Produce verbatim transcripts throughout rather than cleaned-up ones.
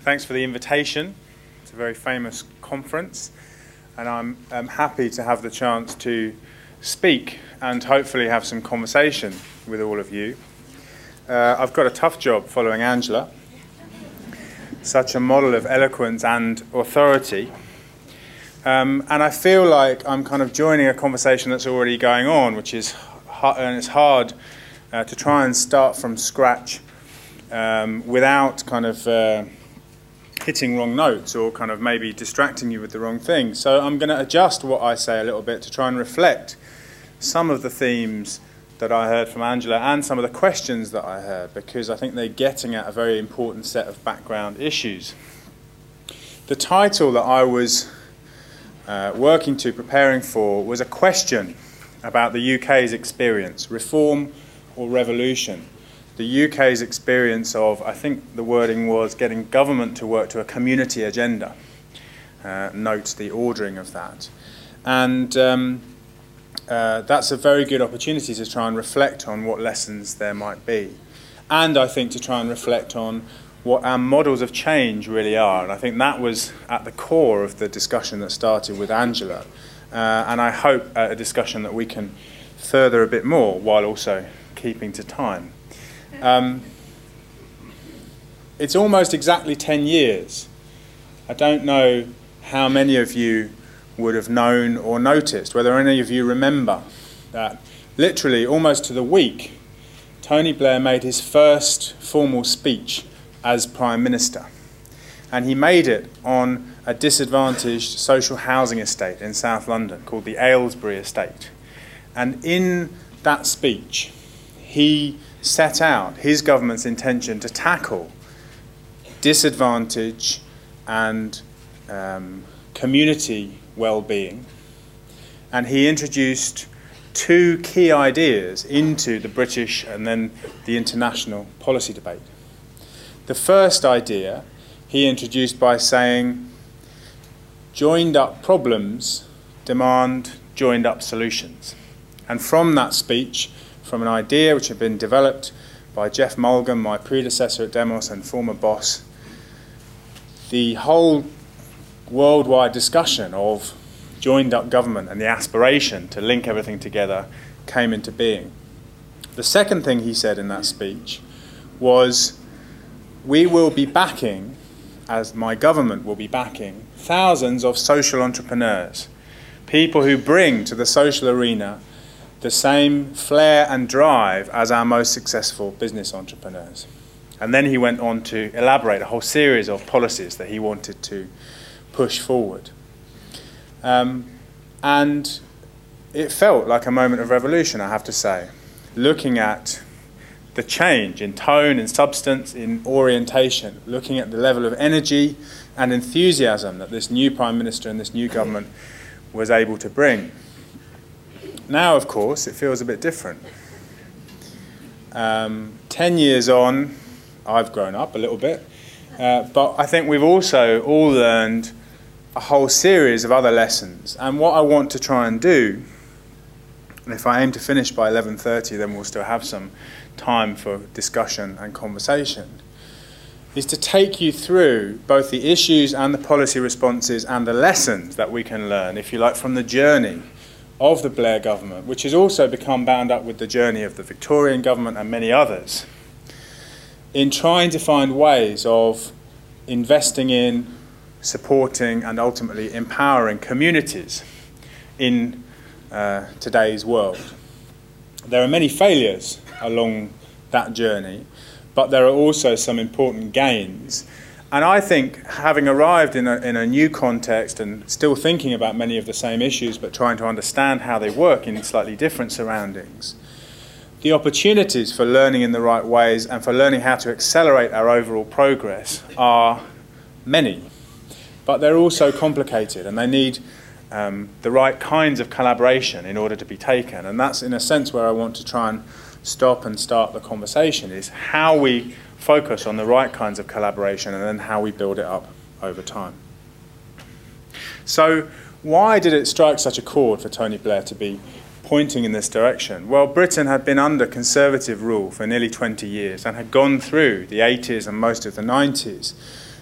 thanks for the invitation. It's a very famous conference, and I'm, I'm happy to have the chance to speak and hopefully have some conversation with all of you. Uh, I've got a tough job following Angela, such a model of eloquence and authority. Um, and I feel like I'm kind of joining a conversation that's already going on, which is hard, and it's hard uh, to try and start from scratch um, without kind of uh, hitting wrong notes or kind of maybe distracting you with the wrong thing. So I'm going to adjust what I say a little bit to try and reflect some of the themes that I heard from Angela and some of the questions that I heard, because I think they're getting at a very important set of background issues. The title that I was uh, working to, preparing for, was a question about the U K's experience, reform or revolution. The U K's experience of, I think the wording was, getting government to work to a community agenda. Uh, note the ordering of that. And um, Uh, that's a very good opportunity to try and reflect on what lessons there might be. And I think to try and reflect on what our models of change really are. And I think that was at the core of the discussion that started with Angela. Uh, and I hope uh, a discussion that we can further a bit more while also keeping to time. Um, it's almost exactly ten years. I don't know how many of you would have known or noticed, whether any of you remember that literally almost to the week, Tony Blair made his first formal speech as Prime Minister. And he made it on a disadvantaged social housing estate in South London called the Aylesbury Estate. And in that speech, he set out his government's intention to tackle disadvantage and um, community well-being, and he introduced two key ideas into the British and then the international policy debate. The first idea he introduced by saying, joined-up problems demand joined-up solutions. And from that speech, from an idea which had been developed by Jeff Mulgan, my predecessor at Demos and former boss, the whole worldwide discussion of joined-up government and the aspiration to link everything together came into being. The second thing he said in that speech was, we will be backing, as my government will be backing, thousands of social entrepreneurs, people who bring to the social arena the same flair and drive as our most successful business entrepreneurs. And then he went on to elaborate a whole series of policies that he wanted to push forward. Um, and it felt like a moment of revolution, I have to say, looking at the change in tone, in substance, in orientation, looking at the level of energy and enthusiasm that this new Prime Minister and this new government was able to bring. Now, of course, it feels a bit different. Um, ten years on, I've grown up a little bit, uh, but I think we've also all learned a whole series of other lessons. And what I want to try and do, and if I aim to finish by eleven thirty, then we'll still have some time for discussion and conversation, is to take you through both the issues and the policy responses and the lessons that we can learn, if you like, from the journey of the Blair government, which has also become bound up with the journey of the Victorian government and many others, in trying to find ways of investing in, supporting and ultimately empowering communities in uh, today's world. There are many failures along that journey, but there are also some important gains. And I think, having arrived in a, in a new context and still thinking about many of the same issues but trying to understand how they work in slightly different surroundings, the opportunities for learning in the right ways and for learning how to accelerate our overall progress are many. But they're also complicated, and they need um, the right kinds of collaboration in order to be taken. And that's, in a sense, where I want to try and stop and start the conversation, is how we focus on the right kinds of collaboration and then how we build it up over time. So why did it strike such a chord for Tony Blair to be pointing in this direction? Well, Britain had been under Conservative rule for nearly twenty years and had gone through the eighties and most of the nineties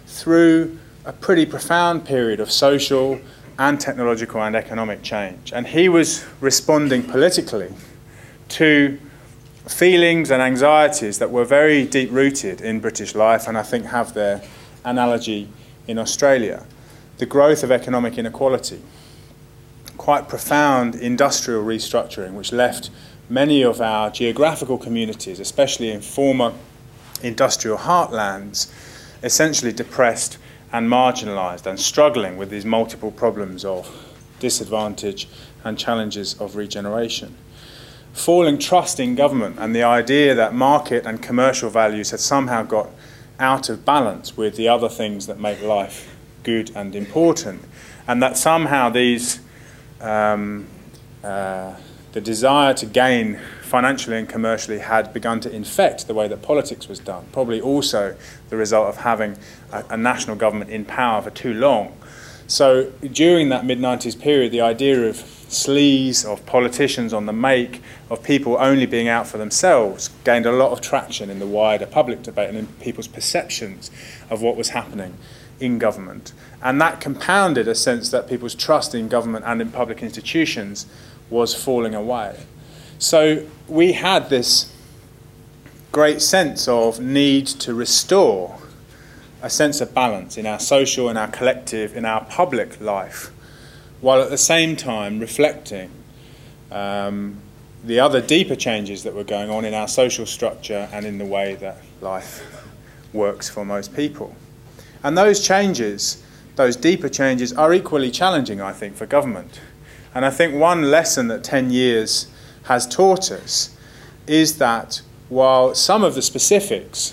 through a pretty profound period of social and technological and economic change. And he was responding politically to feelings and anxieties that were very deep-rooted in British life, and I think have their analogy in Australia. The growth of economic inequality, quite profound industrial restructuring, which left many of our geographical communities, especially in former industrial heartlands, essentially depressed and marginalised and struggling with these multiple problems of disadvantage and challenges of regeneration. Falling trust in government and the idea that market and commercial values had somehow got out of balance with the other things that make life good and important, and that somehow these um, uh, the desire to gain financially and commercially had begun to infect the way that politics was done, probably also the result of having a, a national government in power for too long. So during that mid nineties period, the idea of sleaze, of politicians on the make, of people only being out for themselves, gained a lot of traction in the wider public debate and in people's perceptions of what was happening in government. And that compounded a sense that people's trust in government and in public institutions was falling away. So we had this great sense of need to restore a sense of balance in our social, in our collective, in our public life, while at the same time reflecting um, the other deeper changes that were going on in our social structure and in the way that life works for most people. And those changes, those deeper changes, are equally challenging, I think, for government. And I think one lesson that ten years has taught us is that while some of the specifics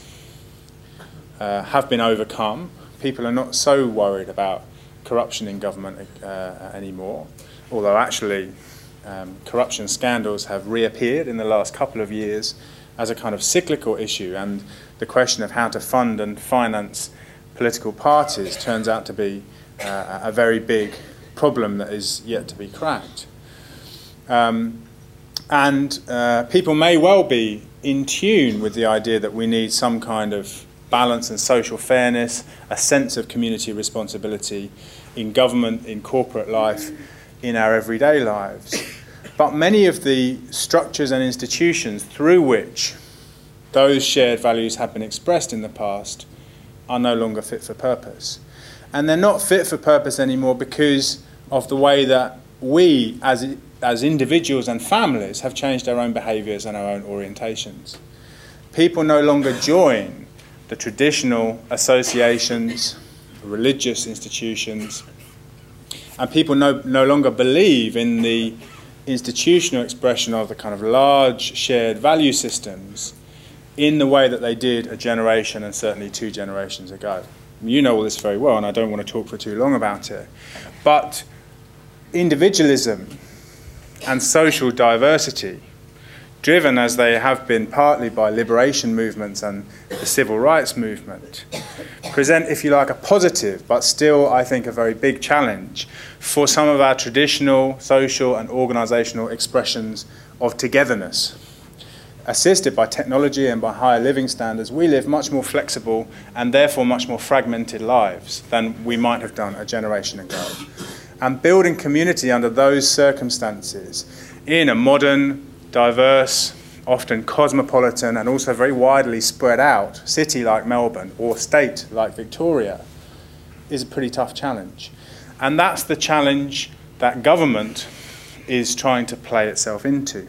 uh, have been overcome, people are not so worried about corruption in government uh, anymore, although actually um, corruption scandals have reappeared in the last couple of years as a kind of cyclical issue, and the question of how to fund and finance political parties turns out to be uh, a very big problem that is yet to be cracked. Um, and uh, people may well be in tune with the idea that we need some kind of balance and social fairness, a sense of community responsibility in government, in corporate life, in our everyday lives. But many of the structures and institutions through which those shared values have been expressed in the past are no longer fit for purpose. And they're not fit for purpose anymore because of the way that we, as, as individuals and families, have changed our own behaviours and our own orientations. People no longer join the traditional associations, religious institutions, and people no, no longer believe in the institutional expression of the kind of large shared value systems in the way that they did a generation and certainly two generations ago. You know all this very well, and I don't want to talk for too long about it. But individualism and social diversity, driven as they have been partly by liberation movements and the civil rights movement, present, if you like, a positive, but still, I think, a very big challenge for some of our traditional social and organisational expressions of togetherness. Assisted by technology and by higher living standards, we live much more flexible and therefore much more fragmented lives than we might have done a generation ago. And building community under those circumstances in a modern, diverse, often cosmopolitan and also very widely spread out city like Melbourne or state like Victoria is a pretty tough challenge. And that's the challenge that government is trying to play itself into.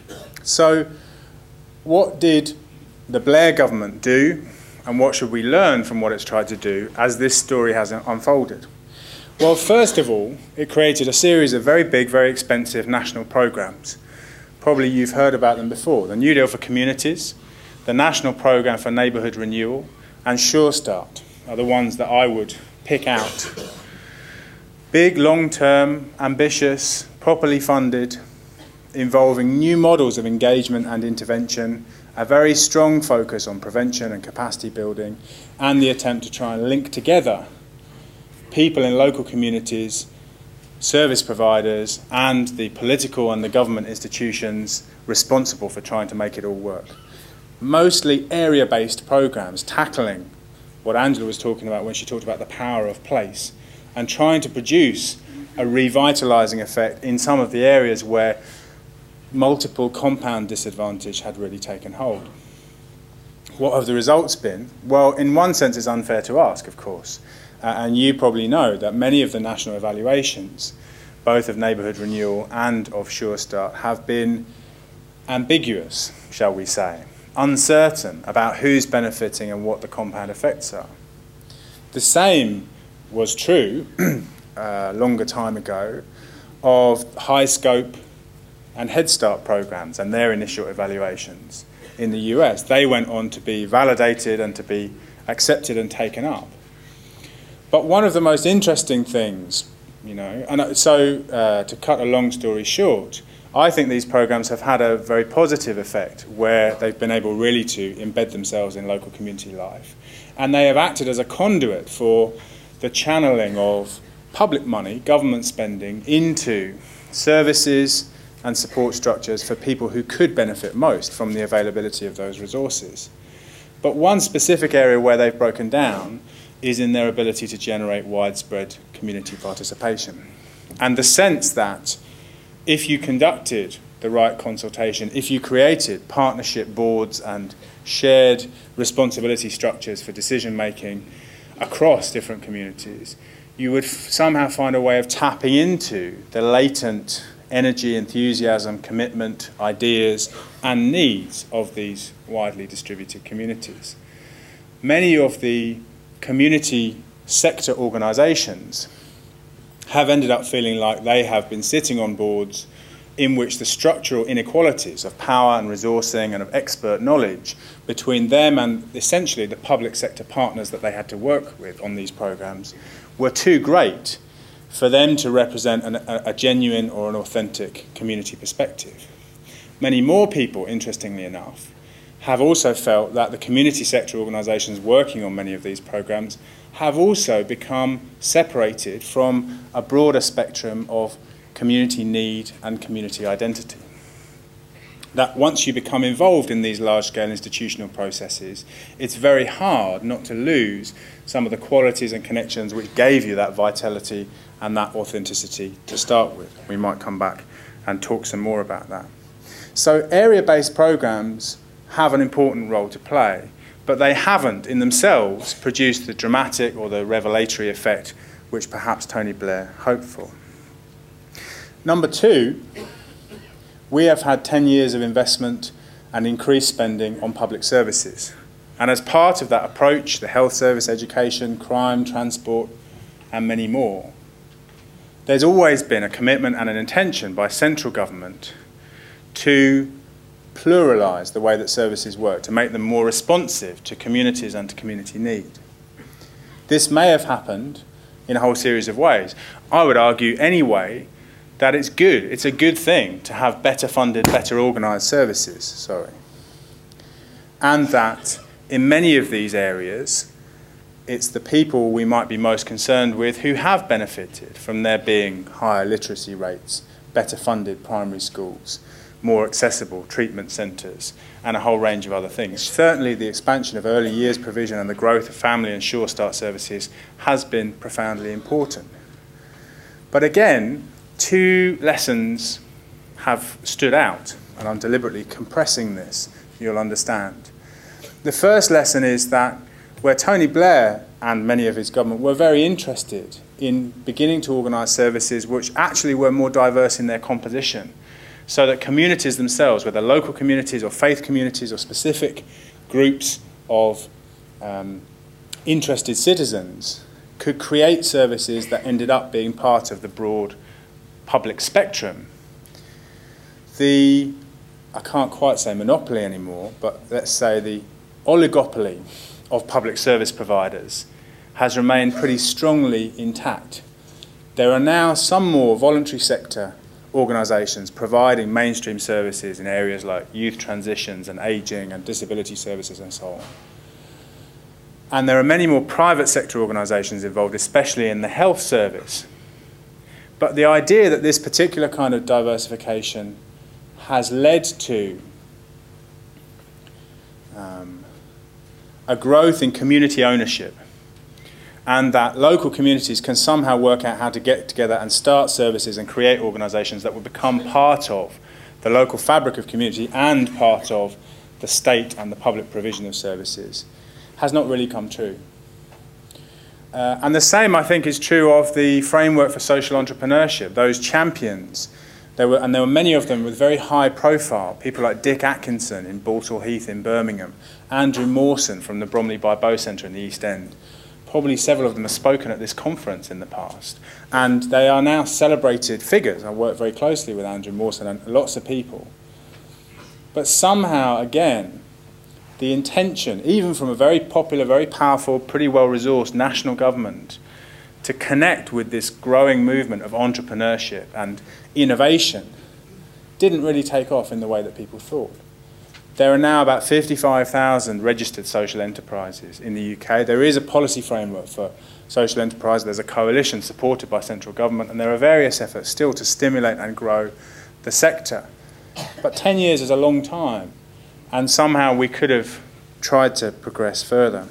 So what did the Blair government do, and what should we learn from what it's tried to do as this story has unfolded? Well, first of all, it created a series of very big, very expensive national programmes. Probably you've heard about them before. The New Deal for Communities, the National Programme for Neighbourhood Renewal, and Sure Start are the ones that I would pick out. Big, long-term, ambitious, properly funded, involving new models of engagement and intervention, a very strong focus on prevention and capacity building, and the attempt to try and link together people in local communities, service providers, and the political and the government institutions responsible for trying to make it all work. Mostly area-based programs tackling what Angela was talking about when she talked about the power of place, and trying to produce a revitalising effect in some of the areas where multiple compound disadvantage had really taken hold. What have the results been? Well, in one sense, it's unfair to ask, of course. Uh, and you probably know that many of the national evaluations, both of neighbourhood renewal and of Sure Start, have been ambiguous, shall we say, uncertain about who's benefiting and what the compound effects are. The same was true a longer time ago of high scope and Head Start programs and their initial evaluations in the U S. They went on to be validated and to be accepted and taken up. But one of the most interesting things, you know, and so uh, to cut a long story short, I think these programs have had a very positive effect where they've been able really to embed themselves in local community life. And they have acted as a conduit for the channeling of public money, government spending, into services and support structures for people who could benefit most from the availability of those resources. But one specific area where they've broken down is in their ability to generate widespread community participation. And the sense that if you conducted the right consultation, if you created partnership boards and shared responsibility structures for decision making across different communities, you would f somehow find a way of tapping into the latent energy, enthusiasm, commitment, ideas, and needs of these widely distributed communities. Many of the community sector organisations have ended up feeling like they have been sitting on boards in which the structural inequalities of power and resourcing and of expert knowledge between them and essentially the public sector partners that they had to work with on these programmes were too great for them to represent an, a, a genuine or an authentic community perspective. Many more people, interestingly enough, have also felt that the community sector organisations working on many of these programmes have also become separated from a broader spectrum of community need and community identity. That once you become involved in these large-scale institutional processes, it's very hard not to lose some of the qualities and connections which gave you that vitality and that authenticity to start with. We might come back and talk some more about that. So area-based programs have an important role to play, but they haven't in themselves produced the dramatic or the revelatory effect which perhaps Tony Blair hoped for. Number two, we have had ten years of investment and increased spending on public services. And as part of that approach, the health service, education, crime, transport, and many more, there's always been a commitment and an intention by central government to pluralise the way that services work, to make them more responsive to communities and to community need. This may have happened in a whole series of ways. I would argue anyway that it's good, it's a good thing to have better funded, better organised services, sorry. And that in many of these areas, it's the people we might be most concerned with who have benefited from there being higher literacy rates, better funded primary schools, more accessible treatment centres, and a whole range of other things. Certainly the expansion of early years provision and the growth of family and Sure Start services has been profoundly important. But again, two lessons have stood out, and I'm deliberately compressing this, you'll understand. The first lesson is that where Tony Blair and many of his government were very interested in beginning to organise services which actually were more diverse in their composition, so that communities themselves, whether local communities or faith communities or specific groups of um, interested citizens, could create services that ended up being part of the broad public spectrum. The, I can't quite say monopoly anymore, but let's say the oligopoly of public service providers has remained pretty strongly intact. There are now some more voluntary sector organisations providing mainstream services in areas like youth transitions and ageing and disability services and so on. And there are many more private sector organisations involved, especially in the health service. But the idea that this particular kind of diversification has led to um, a growth in community ownership, and that local communities can somehow work out how to get together and start services and create organisations that will become part of the local fabric of community and part of the state and the public provision of services, has not really come true. Uh, and the same, I think, is true of the framework for social entrepreneurship, those champions. There were, and there were many of them with very high profile, people like Dick Atkinson in Balsall Heath in Birmingham, Andrew Mawson from the Bromley by Bow Centre in the East End. Probably several of them have spoken at this conference in the past. And they are now celebrated figures. I work very closely with Andrew Mawson and lots of people. But somehow, again, the intention, even from a very popular, very powerful, pretty well-resourced national government, to connect with this growing movement of entrepreneurship and innovation, didn't really take off in the way that people thought. There are now about fifty-five thousand registered social enterprises in the U K. There is a policy framework for social enterprise. There's a coalition supported by central government, and there are various efforts still to stimulate and grow the sector. But ten years is a long time, and somehow we could have tried to progress further.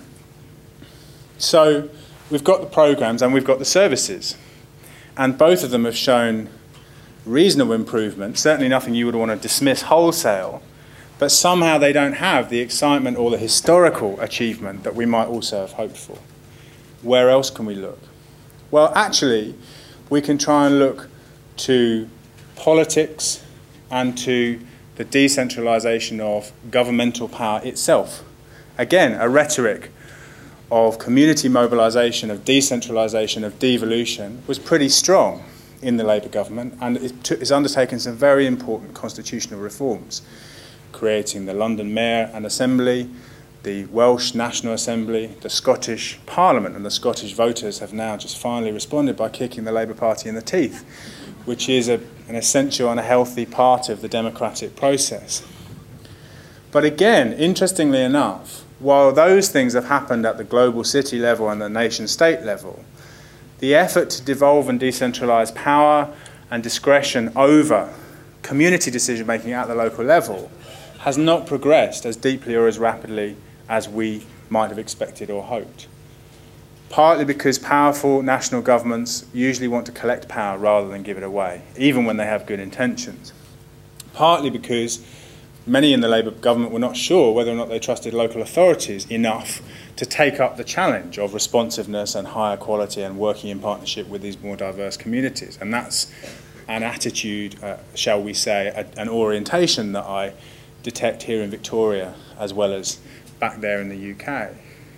So we've got the programs and we've got the services, and both of them have shown reasonable improvement, certainly nothing you would want to dismiss wholesale, but somehow they don't have the excitement or the historical achievement that we might also have hoped for. Where else can we look? Well, actually, we can try and look to politics and to the decentralisation of governmental power itself. Again, a rhetoric of community mobilisation, of decentralisation, of devolution was pretty strong in the Labour government, and it has undertaken some very important constitutional reforms, creating the London Mayor and Assembly, the Welsh National Assembly, the Scottish Parliament, and the Scottish voters have now just finally responded by kicking the Labour Party in the teeth, which is a, an essential and a healthy part of the democratic process. But again, interestingly enough, while those things have happened at the global city level and the nation-state level, the effort to devolve and decentralise power and discretion over community decision-making at the local level has not progressed as deeply or as rapidly as we might have expected or hoped. Partly because powerful national governments usually want to collect power rather than give it away, even when they have good intentions. Partly because many in the Labour government were not sure whether or not they trusted local authorities enough to take up the challenge of responsiveness and higher quality and working in partnership with these more diverse communities. And that's an attitude, uh, shall we say, a, an orientation that I detect here in Victoria as well as back there in the U K.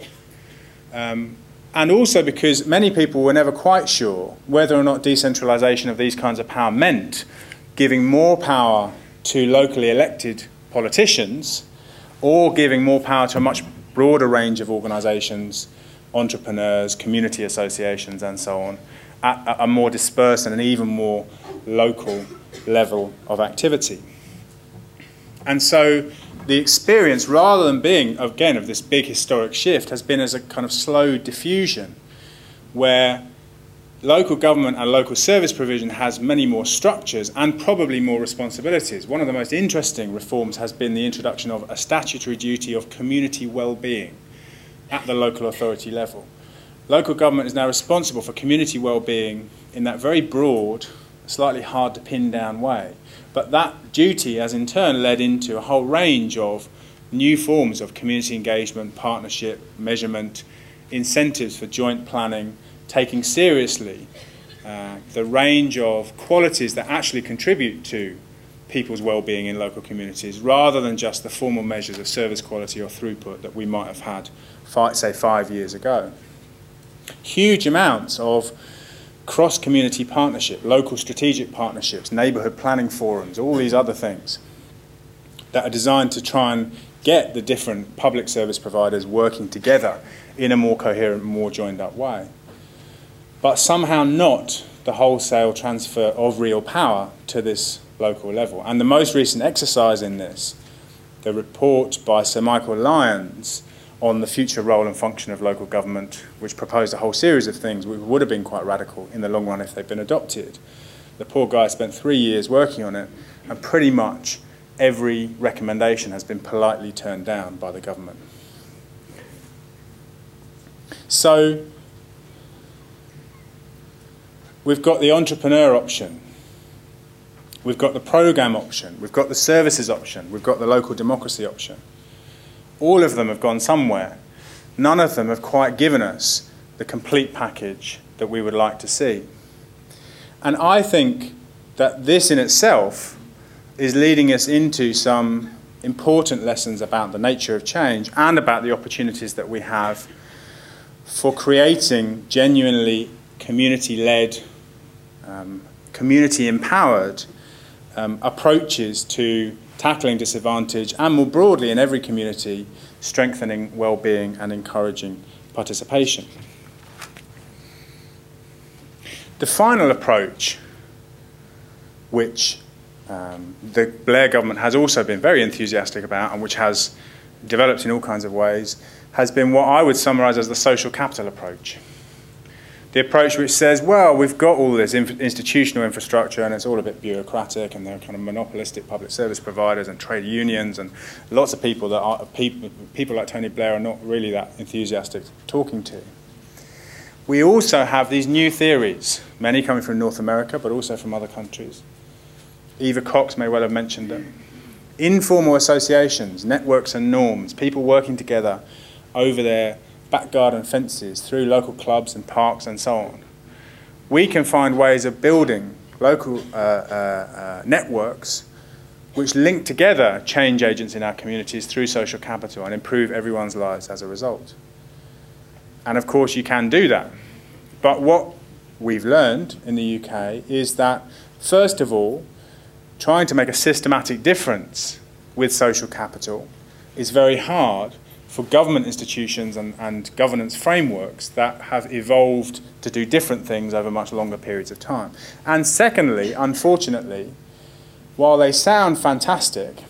Um, and also because many people were never quite sure whether or not decentralisation of these kinds of power meant giving more power to locally elected politicians or giving more power to a much broader range of organisations, entrepreneurs, community associations and so on, at a more dispersed and an even more local level of activity. And so the experience, rather than being, again, of this big historic shift, has been as a kind of slow diffusion where local government and local service provision has many more structures and probably more responsibilities. One of the most interesting reforms has been the introduction of a statutory duty of community well-being at the local authority level. Local government is now responsible for community well-being in that very broad, slightly hard to pin down way. But that duty has in turn led into a whole range of new forms of community engagement, partnership, measurement, incentives for joint planning, taking seriously uh, the range of qualities that actually contribute to people's well-being in local communities, rather than just the formal measures of service quality or throughput that we might have had, five, say, five years ago. Huge amounts of cross-community partnership, local strategic partnerships, neighbourhood planning forums, all these other things that are designed to try and get the different public service providers working together in a more coherent, more joined-up way. But somehow not the wholesale transfer of real power to this local level. And the most recent exercise in this, the report by Sir Michael Lyons on the future role and function of local government, which proposed a whole series of things which would have been quite radical in the long run if they'd been adopted. The poor guy spent three years working on it, and pretty much every recommendation has been politely turned down by the government. So we've got the entrepreneur option, we've got the program option, we've got the services option, we've got the local democracy option. All of them have gone somewhere. None of them have quite given us the complete package that we would like to see. And I think that this in itself is leading us into some important lessons about the nature of change and about the opportunities that we have for creating genuinely community-led, um, community-empowered um, approaches to tackling disadvantage and, more broadly, in every community, strengthening well-being and encouraging participation. The final approach, which um, the Blair government has also been very enthusiastic about and which has developed in all kinds of ways, has been what I would summarise as the social capital approach. The approach which says, well, we've got all this inf institutional infrastructure and it's all a bit bureaucratic and there are kind of monopolistic public service providers and trade unions and lots of people that are, people, people like Tony Blair are not really that enthusiastic talking to. We also have these new theories, many coming from North America but also from other countries. Eva Cox may well have mentioned them. Informal associations, networks and norms, people working together over their back garden fences, through local clubs and parks and so on. We can find ways of building local uh, uh, uh, networks which link together change agents in our communities through social capital and improve everyone's lives as a result. And of course you can do that. But what we've learned in the U K is that, first of all, trying to make a systematic difference with social capital is very hard for government institutions and, and governance frameworks that have evolved to do different things over much longer periods of time. And secondly, unfortunately, while they sound fantastic,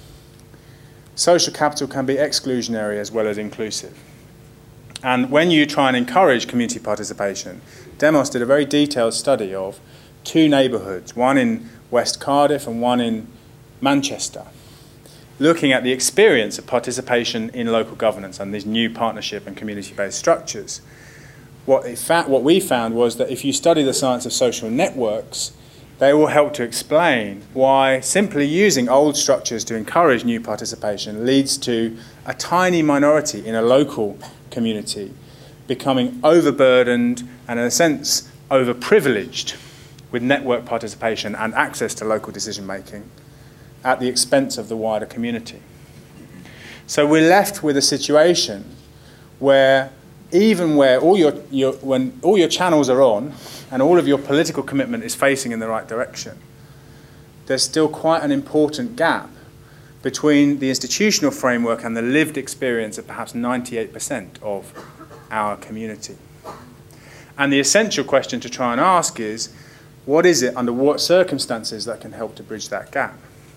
social capital can be exclusionary as well as inclusive. And when you try and encourage community participation, Demos did a very detailed study of two neighbourhoods, one in West Cardiff and one in Manchester, looking at the experience of participation in local governance and these new partnership and community-based structures. What, it what we found was that if you study the science of social networks, they will help to explain why simply using old structures to encourage new participation leads to a tiny minority in a local community becoming overburdened and, in a sense, overprivileged with network participation and access to local decision-making at the expense of the wider community. So we're left with a situation where even where all your, your, when all your channels are on and all of your political commitment is facing in the right direction, there's still quite an important gap between the institutional framework and the lived experience of perhaps ninety-eight percent of our community. And the essential question to try and ask is, what is it, under what circumstances, that can help to bridge that gap?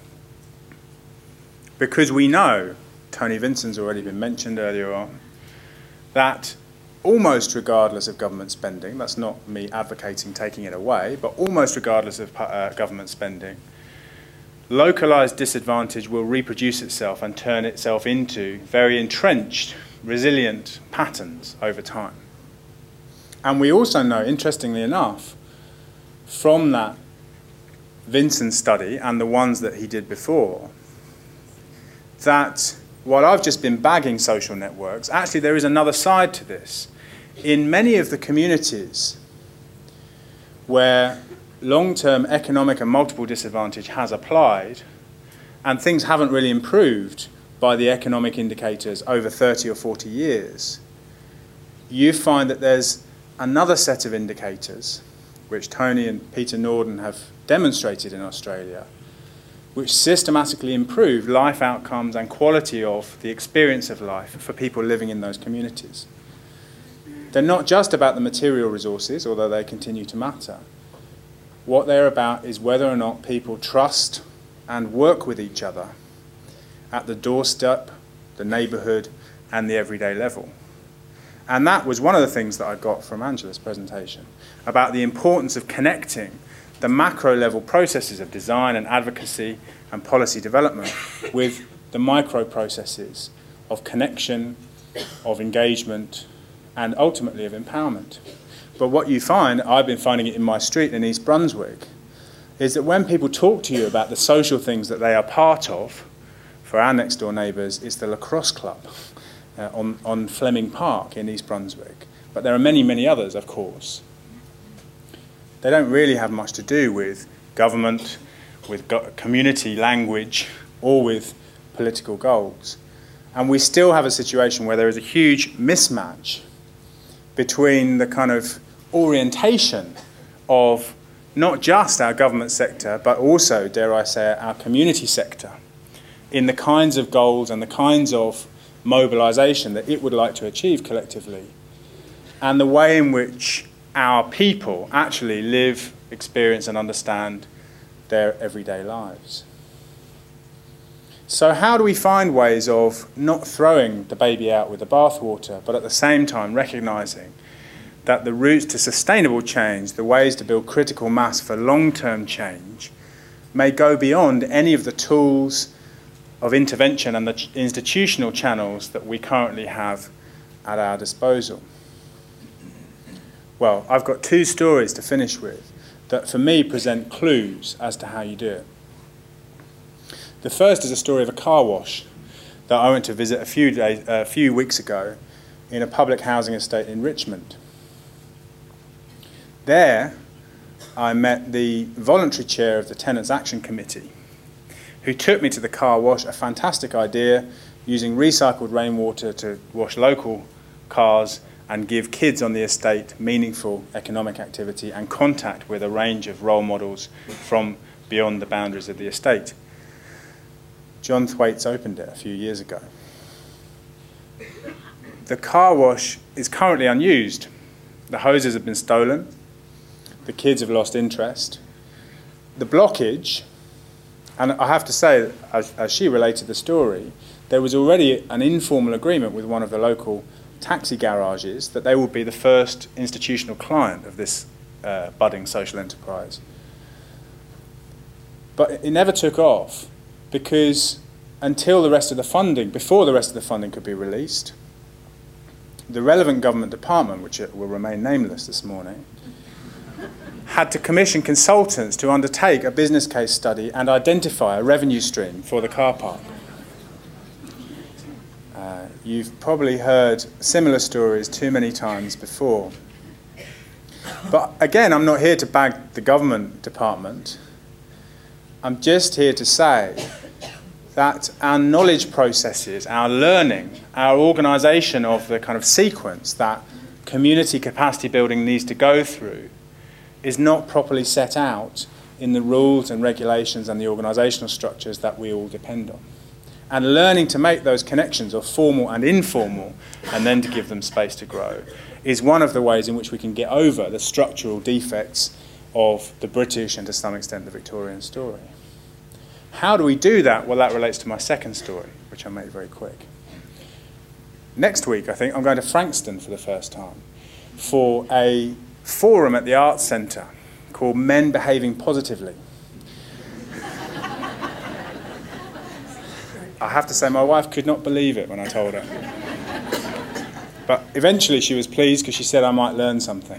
Because we know, Tony Vinson's already been mentioned earlier on, that almost regardless of government spending, that's not me advocating taking it away, but almost regardless of uh, government spending, localised disadvantage will reproduce itself and turn itself into very entrenched, resilient patterns over time. And we also know, interestingly enough, from that Vinson study and the ones that he did before, that while I've just been bagging social networks, actually there is another side to this. In many of the communities where long-term economic and multiple disadvantage has applied and things haven't really improved by the economic indicators over thirty or forty years, you find that there's another set of indicators, which Tony and Peter Norden have demonstrated in Australia, which systematically improve life outcomes and quality of the experience of life for people living in those communities. They're not just about the material resources, although they continue to matter. What they're about is whether or not people trust and work with each other at the doorstep, the neighbourhood, and the everyday level. And that was one of the things that I got from Angela's presentation, about the importance of connecting the macro level processes of design and advocacy and policy development with the micro processes of connection, of engagement, and ultimately of empowerment. But what you find, I've been finding it in my street in East Brunswick, is that when people talk to you about the social things that they are part of, for our next door neighbours, it's the lacrosse club uh, on, on Fleming Park in East Brunswick. But there are many, many others, of course. They don't really have much to do with government, with go community language, or with political goals. And we still have a situation where there is a huge mismatch between the kind of orientation of not just our government sector, but also, dare I say, our community sector, in the kinds of goals and the kinds of mobilisation that it would like to achieve collectively, and the way in which our people actually live, experience and understand their everyday lives. So how do we find ways of not throwing the baby out with the bathwater, but at the same time recognising that the routes to sustainable change, the ways to build critical mass for long-term change, may go beyond any of the tools of intervention and the institutional channels that we currently have at our disposal? Well, I've got two stories to finish with that for me present clues as to how you do it. The first is a story of a car wash that I went to visit a few, days, a few weeks ago in a public housing estate in Richmond. There, I met the voluntary chair of the Tenants Action Committee, who took me to the car wash, a fantastic idea, using recycled rainwater to wash local cars and give kids on the estate meaningful economic activity and contact with a range of role models from beyond the boundaries of the estate. John Thwaites opened it a few years ago. The car wash is currently unused. The hoses have been stolen. The kids have lost interest. The blockage, and I have to say, as, as she related the story, there was already an informal agreement with one of the local taxi garages that they would be the first institutional client of this uh, budding social enterprise. But it never took off because until the rest of the funding, before the rest of the funding could be released, the relevant government department, which will remain nameless this morning, had to commission consultants to undertake a business case study and identify a revenue stream for the car park. Uh, you've probably heard similar stories too many times before. But again, I'm not here to bag the government department. I'm just here to say that our knowledge processes, our learning, our organisation of the kind of sequence that community capacity building needs to go through is not properly set out in the rules and regulations and the organisational structures that we all depend on. And learning to make those connections of formal and informal, and then to give them space to grow, is one of the ways in which we can get over the structural defects of the British and to some extent the Victorian story. How do we do that? Well, that relates to my second story, which I'll make very quick. Next week, I think, I'm going to Frankston for the first time for a forum at the Arts Centre called Men Behaving Positively. I have to say, my wife could not believe it when I told her. But eventually she was pleased because she said I might learn something.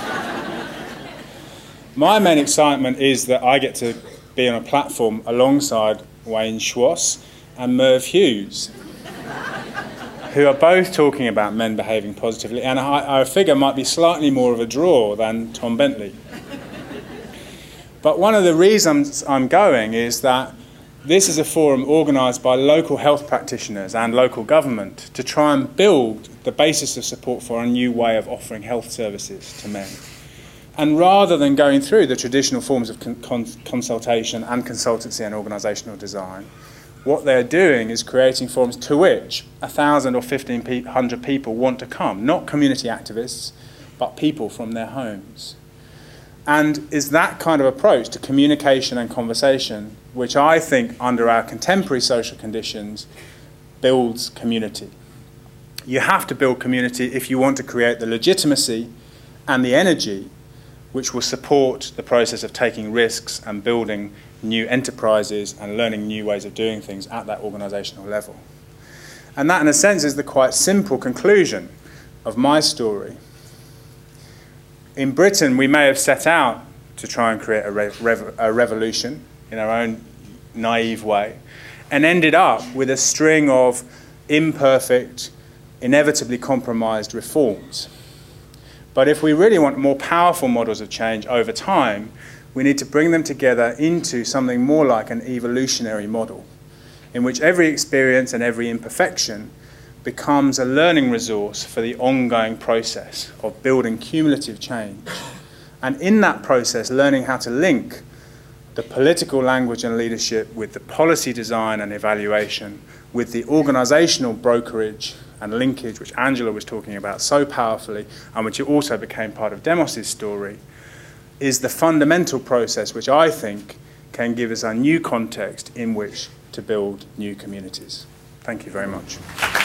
My main excitement is that I get to be on a platform alongside Wayne Schwass and Merv Hughes, who are both talking about men behaving positively, and I, I figure might be slightly more of a draw than Tom Bentley. But one of the reasons I'm going is that this is a forum organised by local health practitioners and local government to try and build the basis of support for a new way of offering health services to men. And rather than going through the traditional forms of con con consultation and consultancy and organisational design, what they're doing is creating forums to which a thousand or fifteen hundred people want to come, not community activists, but people from their homes. And is that kind of approach to communication and conversation, which I think under our contemporary social conditions builds community. You have to build community if you want to create the legitimacy and the energy which will support the process of taking risks and building new enterprises and learning new ways of doing things at that organisational level. And that, in a sense, is the quite simple conclusion of my story. In Britain, we may have set out to try and create a, rev a revolution in our own naive way, and ended up with a string of imperfect, inevitably compromised reforms. But if we really want more powerful models of change over time, we need to bring them together into something more like an evolutionary model, in which every experience and every imperfection becomes a learning resource for the ongoing process of building cumulative change. And in that process, learning how to link the political language and leadership with the policy design and evaluation, with the organizational brokerage and linkage, which Angela was talking about so powerfully, and which also became part of Demos's story, is the fundamental process which I think can give us a new context in which to build new communities. Thank you very much.